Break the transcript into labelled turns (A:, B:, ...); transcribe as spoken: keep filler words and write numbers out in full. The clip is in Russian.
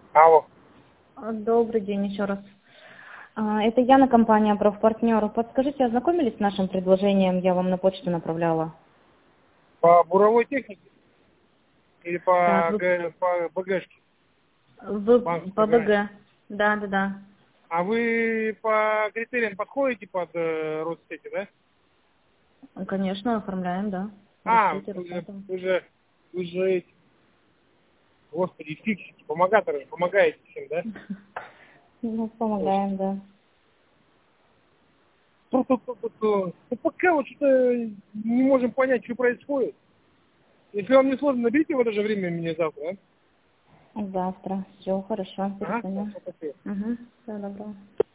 A: Алло.
B: А, Добрый день еще раз. А, Это Яна, компания «Профпартнер». Подскажите, ознакомились с нашим предложением? Я вам на почту направляла.
A: По буровой технике или
B: Так,
A: по,
B: вы
A: Г- по БГшке?
B: в,
A: Банковской
B: по
A: гарантии.
B: БГ. Да, да, да.
A: А вы по критериям подходите под э, Россети, да?
B: Ну, конечно, оформляем, да.
A: А,
B: Россети,
A: вы же,
B: Росатом.
A: вы же, вы же эти, господи, фиксите, помогаторы, помогаете всем, да?
B: Ну,
A: Точно.
B: помогаем, да.
A: Ту-ту-ту-ту-ту. Ну, пока вот что-то не можем понять, что происходит. Если вам не сложно, наберите в это же время меня завтра, а?
B: Завтра. Все, хорошо,
A: Ага,
B: перезвоню.
A: хорошо, спасибо.
B: Угу. Всего доброго.